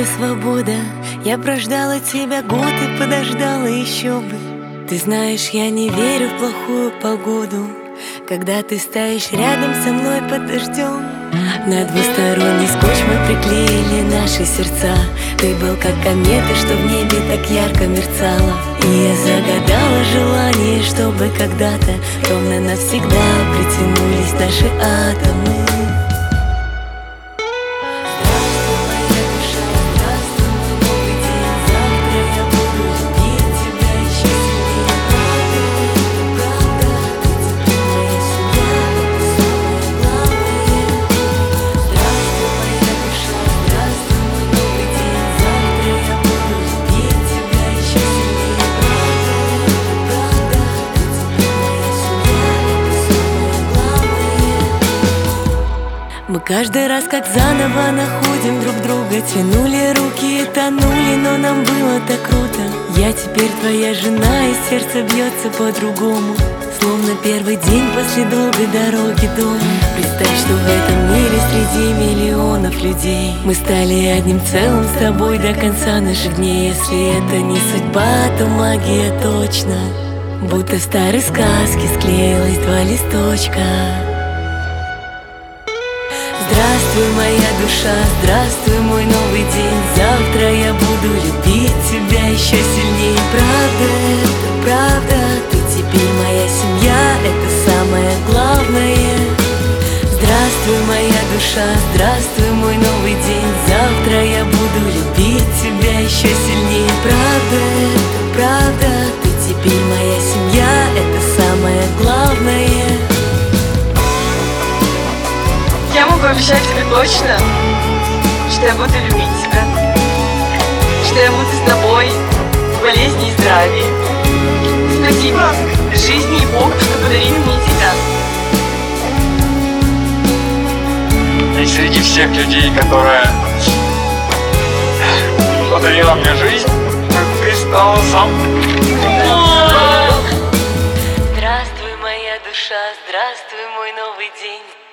это свобода. Я прождала тебя год и подождала еще бы. Ты знаешь, я не верю в плохую погоду, когда ты стоишь рядом со мной под дождем. На двусторонний скотч мы приклеили наши сердца. Ты был как комета, что в небе так ярко мерцала. И я загадала желание, чтобы когда-то ровно навсегда притянулись наши атомы. Мы каждый раз как заново находим друг друга. Тянули руки и тонули, но нам было так круто. Я теперь твоя жена, и сердце бьется по-другому, словно первый день после долгой дороги дома. Представь, что в этом мире среди миллионов людей мы стали одним целым с тобой до конца наших дней. Если это не судьба, то магия точно. Будто в старой сказке склеилось два листочка. Здравствуй, моя душа, здравствуй, мой новый день. Завтра я буду любить тебя еще сильнее. Правда, это правда, ты теперь моя семья, это самое главное. Здравствуй, моя душа, здравствуй, мой новый день. Завтра я буду любить тебя еще сильнее. Правда, это правда, ты теперь моя семья, это самое главное. Я могу обещать тебе точно, что я буду любить тебя, что я буду с тобой в болезни и здравии. Спасибо жизни и Богу, что подарили мне тебя. И среди всех людей, которые подарила мне жизнь, ты стала сам. Здравствуй, моя душа, здравствуй, мой новый день.